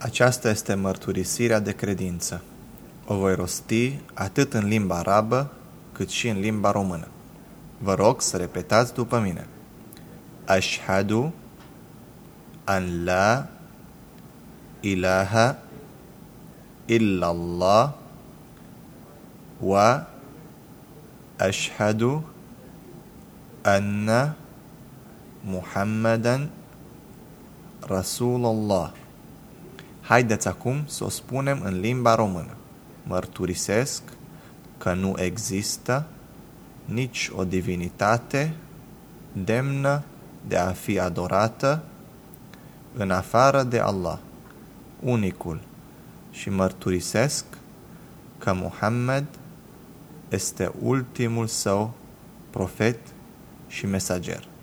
Aceasta este mărturisirea de credință. O voi rosti atât în limba arabă, cât și în limba română. Vă rog să repetați după mine. Ashhadu an la ilaha illallah wa ashhadu anna Muhammadan Rasulullah. Haideți acum să o spunem în limba română. Mărturisesc că nu există nici o divinitate demnă de a fi adorată în afară de Allah, unicul, și mărturisesc că Muhammad este ultimul său profet și mesager.